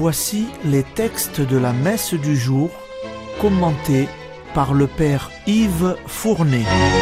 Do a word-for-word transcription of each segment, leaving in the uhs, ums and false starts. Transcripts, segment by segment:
Voici les textes de la messe du jour, commentés par le Père Yves Fournet.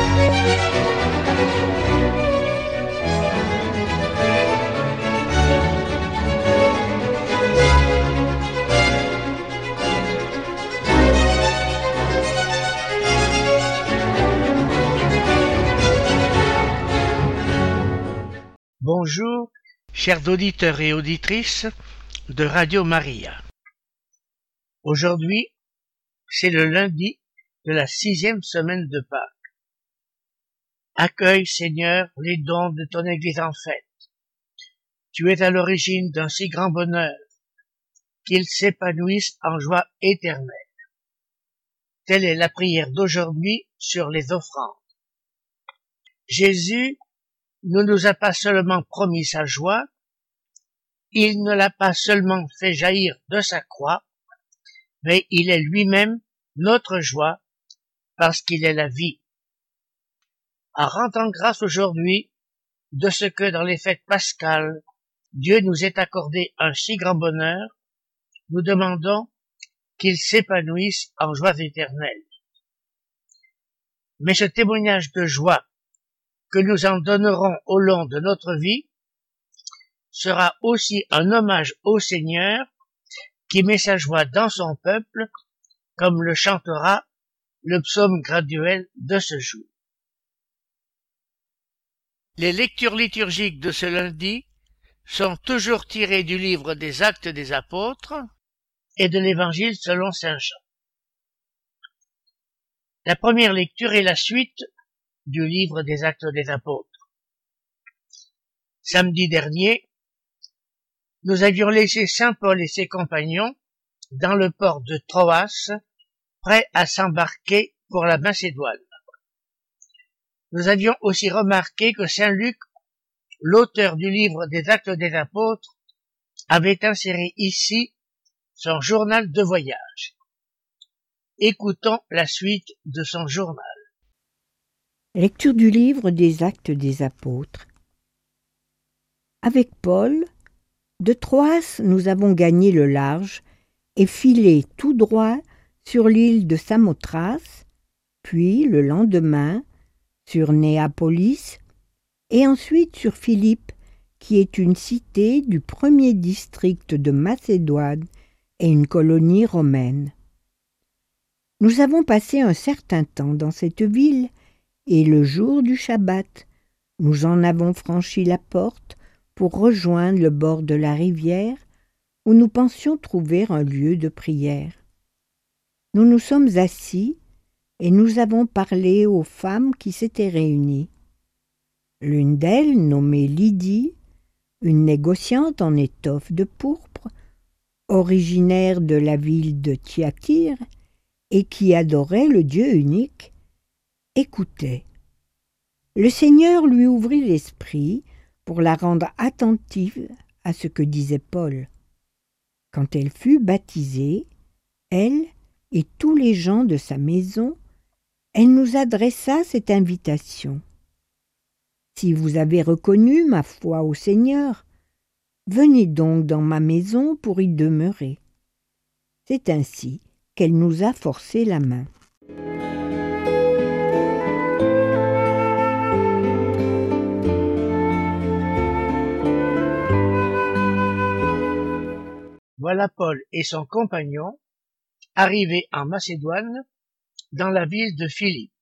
Bonjour, chers auditeurs et auditrices de Radio Maria. Aujourd'hui, c'est le lundi de la sixième semaine de Pâques. Accueille, Seigneur, les dons de ton Église en fête. Tu es à l'origine d'un si grand bonheur qu'ils s'épanouissent en joie éternelle. Telle est la prière d'aujourd'hui sur les offrandes. Jésus ne nous a pas seulement promis sa joie, il ne l'a pas seulement fait jaillir de sa croix, mais il est lui-même notre joie, parce qu'il est la vie. En rendant grâce aujourd'hui de ce que dans les fêtes pascales, Dieu nous ait accordé un si grand bonheur, nous demandons qu'il s'épanouisse en joie éternelle. Mais ce témoignage de joie que nous en donnerons au long de notre vie sera aussi un hommage au Seigneur qui met sa joie dans son peuple, comme le chantera le psaume graduel de ce jour. Les lectures liturgiques de ce lundi sont toujours tirées du livre des Actes des Apôtres et de l'Évangile selon saint Jean. La première lecture est la suite du livre des Actes des Apôtres. Samedi dernier, nous avions laissé saint Paul et ses compagnons dans le port de Troas, prêts à s'embarquer pour la Macédoine. Nous avions aussi remarqué que saint Luc, l'auteur du livre des Actes des Apôtres, avait inséré ici son journal de voyage. Écoutons la suite de son journal. Lecture du livre des Actes des Apôtres. Avec Paul, de Troas, nous avons gagné le large et filé tout droit sur l'île de Samothrace, puis le lendemain sur Néapolis et ensuite sur Philippe, qui est une cité du premier district de Macédoine et une colonie romaine. Nous avons passé un certain temps dans cette ville et le jour du Shabbat, nous en avons franchi la porte pour rejoindre le bord de la rivière où nous pensions trouver un lieu de prière. Nous nous sommes assis et nous avons parlé aux femmes qui s'étaient réunies. L'une d'elles, nommée Lydie, une négociante en étoffe de pourpre, originaire de la ville de Thyatire et qui adorait le Dieu unique, écoutait. Le Seigneur lui ouvrit l'esprit pour la rendre attentive à ce que disait Paul. Quand elle fut baptisée, elle et tous les gens de sa maison, elle nous adressa cette invitation. « Si vous avez reconnu ma foi au Seigneur, venez donc dans ma maison pour y demeurer. » C'est ainsi qu'elle nous a forcé la main. Voilà Paul et son compagnon arrivés en Macédoine, dans la ville de Philippe.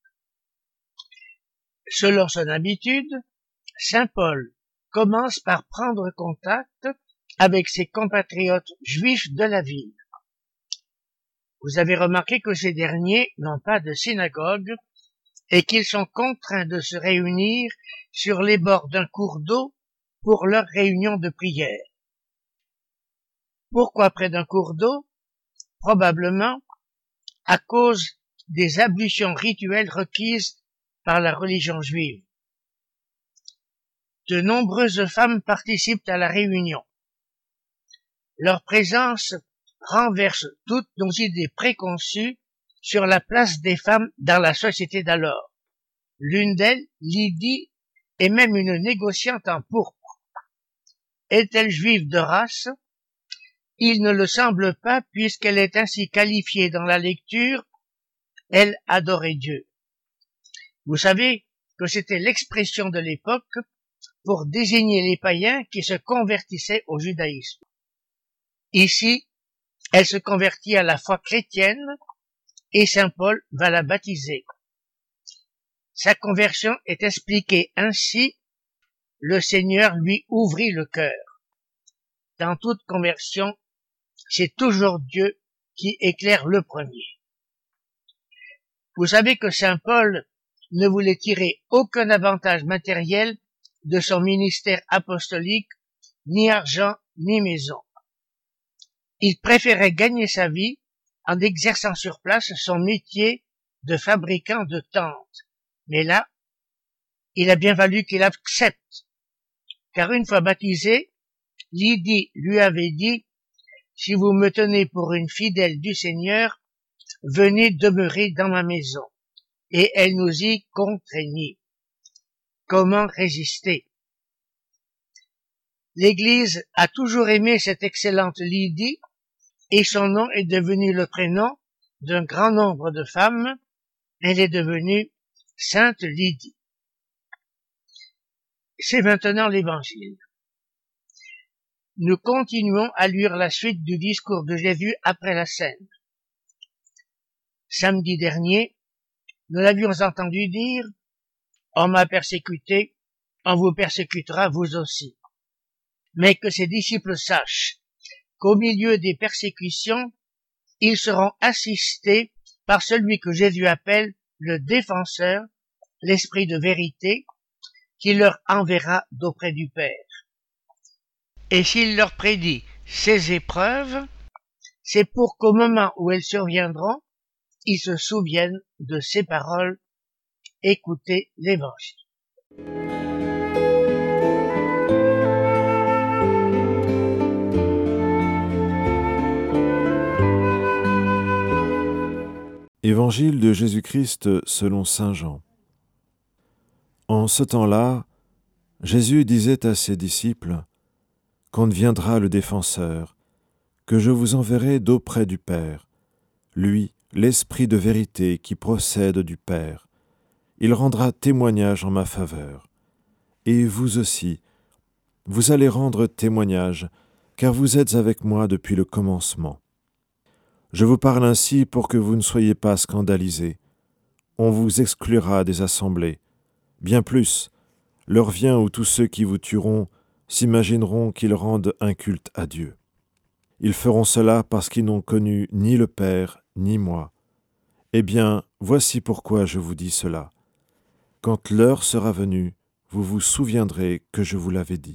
Selon son habitude, saint Paul commence par prendre contact avec ses compatriotes juifs de la ville. Vous avez remarqué que ces derniers n'ont pas de synagogue et qu'ils sont contraints de se réunir sur les bords d'un cours d'eau pour leur réunion de prière. Pourquoi près d'un cours d'eau? Probablement à cause des ablutions rituelles requises par la religion juive. De nombreuses femmes participent à la réunion. Leur présence renverse toutes nos idées préconçues sur la place des femmes dans la société d'alors. L'une d'elles, Lydie, est même une négociante en pourpre. Est-elle juive de race? il ne le semble pas puisqu'elle est ainsi qualifiée dans la lecture, elle adorait Dieu. Vous savez que c'était l'expression de l'époque pour désigner les païens qui se convertissaient au judaïsme. Ici, elle se convertit à la foi chrétienne et saint Paul va la baptiser. Sa conversion est expliquée ainsi: le Seigneur lui ouvrit le cœur. Dans toute conversion, c'est toujours Dieu qui éclaire le premier. Vous savez que saint Paul ne voulait tirer aucun avantage matériel de son ministère apostolique, ni argent, ni maison. Il préférait gagner sa vie en exerçant sur place son métier de fabricant de tentes. Mais là, il a bien fallu qu'il accepte, car une fois baptisé, Lydie lui avait dit: « Si vous me tenez pour une fidèle du Seigneur, venez demeurer dans ma maison. » Et elle nous y contraignit. Comment résister? L'Église a toujours aimé cette excellente Lydie, et son nom est devenu le prénom d'un grand nombre de femmes. Elle est devenue Sainte Lydie. C'est maintenant l'Évangile. Nous continuons à lire la suite du discours de Jésus après la scène. Samedi dernier, nous l'avions entendu dire: « On m'a persécuté, on vous persécutera vous aussi. » Mais que ses disciples sachent qu'au milieu des persécutions, ils seront assistés par celui que Jésus appelle le défenseur, l'Esprit de vérité, qui leur enverra d'auprès du Père. Et s'il leur prédit ces épreuves, c'est pour qu'au moment où elles surviendront, ils se souviennent de ces paroles. Écoutez l'Évangile. Évangile de Jésus-Christ selon saint Jean. En ce temps-là, Jésus disait à ses disciples: « Quand viendra le défenseur, que je vous enverrai d'auprès du Père, lui, l'Esprit de vérité qui procède du Père, il rendra témoignage en ma faveur. Et vous aussi, vous allez rendre témoignage, car vous êtes avec moi depuis le commencement. Je vous parle ainsi pour que vous ne soyez pas scandalisés. On vous exclura des assemblées. Bien plus, l'heure vient où tous ceux qui vous tueront s'imagineront qu'ils rendent un culte à Dieu. Ils feront cela parce qu'ils n'ont connu ni le Père, ni moi. Eh bien, voici pourquoi je vous dis cela. Quand l'heure sera venue, vous vous souviendrez que je vous l'avais dit. »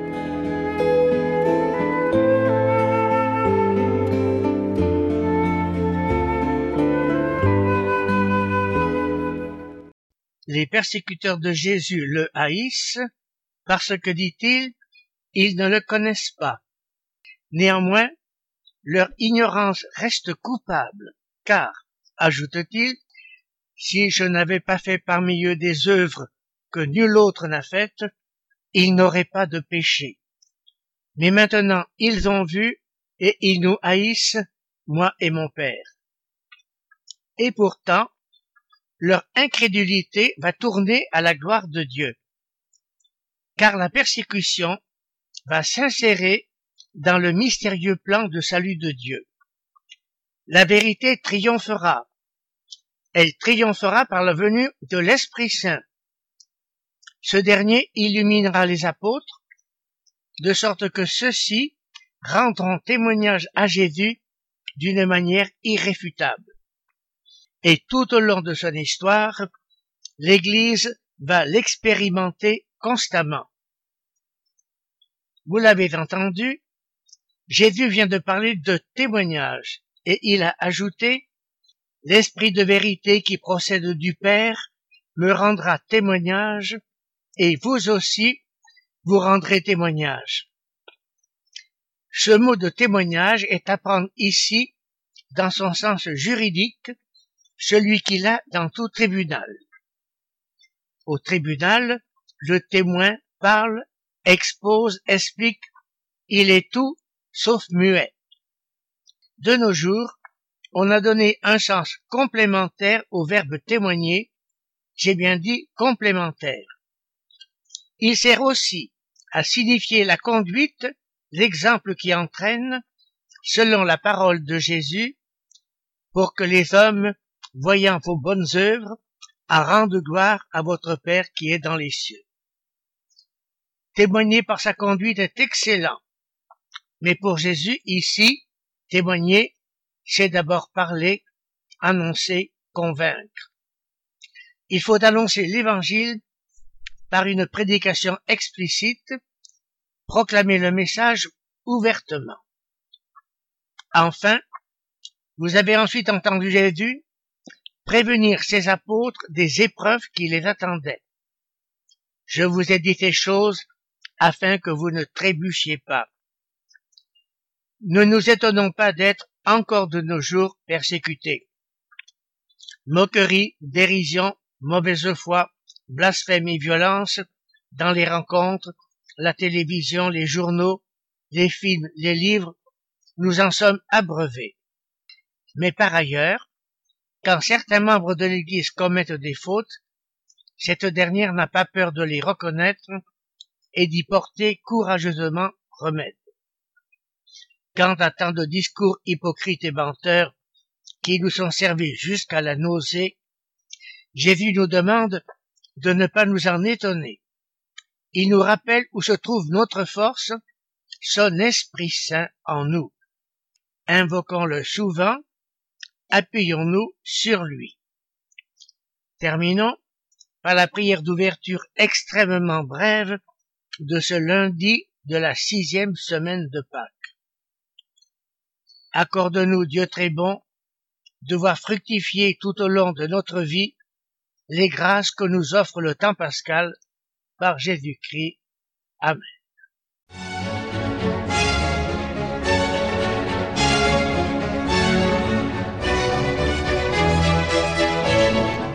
Les persécuteurs de Jésus le haïssent parce que, dit-il, ils ne le connaissent pas. Néanmoins, leur ignorance reste coupable, car, ajoute-t-il, si je n'avais pas fait parmi eux des œuvres que nul autre n'a faites, ils n'auraient pas de péché. Mais maintenant, ils ont vu et ils nous haïssent, moi et mon Père. Et pourtant, leur incrédulité va tourner à la gloire de Dieu, car la persécution va s'insérer dans le mystérieux plan de salut de Dieu. La vérité triomphera. Elle triomphera par la venue de l'Esprit Saint. Ce dernier illuminera les apôtres, de sorte que ceux-ci rendront témoignage à Jésus d'une manière irréfutable. Et tout au long de son histoire, l'Église va l'expérimenter constamment. Vous l'avez entendu, Jésus vient de parler de témoignage, et il a ajouté: « L'Esprit de vérité qui procède du Père me rendra témoignage, et vous aussi, vous rendrez témoignage. » Ce mot de témoignage est à prendre ici dans son sens juridique, celui qu'il a dans tout tribunal. Au tribunal, le témoin parle, expose, explique, il est tout sauf muet. De nos jours, on a donné un sens complémentaire au verbe témoigner, j'ai bien dit complémentaire. Il sert aussi à signifier la conduite, l'exemple qui entraîne, selon la parole de Jésus, pour que les hommes, voyant vos bonnes œuvres, en rendent gloire à votre Père qui est dans les cieux. Témoigner par sa conduite est excellent, mais pour Jésus, ici, témoigner, c'est d'abord parler, annoncer, convaincre. Il faut annoncer l'Évangile par une prédication explicite, proclamer le message ouvertement. Enfin, vous avez ensuite entendu Jésus prévenir ses apôtres des épreuves qui les attendaient. Je vous ai dit ces choses afin que vous ne trébuchiez pas. Ne nous étonnons pas d'être encore de nos jours persécutés. Moquerie, dérision, mauvaise foi, blasphème et violence dans les rencontres, la télévision, les journaux, les films, les livres, nous en sommes abreuvés. Mais par ailleurs, quand certains membres de l'Église commettent des fautes, cette dernière n'a pas peur de les reconnaître et d'y porter courageusement remède. Quant à tant de discours hypocrites et menteurs qui nous sont servis jusqu'à la nausée, Jésus nous demande de ne pas nous en étonner. Il nous rappelle où se trouve notre force, son Esprit Saint en nous. Invoquons-le souvent, appuyons-nous sur lui. Terminons par la prière d'ouverture extrêmement brève de ce lundi de la sixième semaine de Pâques. Accorde-nous, Dieu très bon, de voir fructifier tout au long de notre vie les grâces que nous offre le temps pascal par Jésus-Christ. Amen.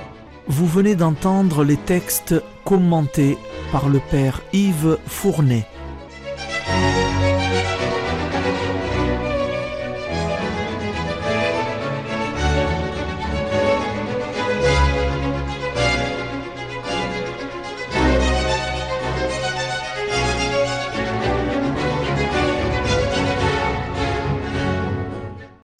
Vous venez d'entendre les textes commentés par le Père Yves Fournet.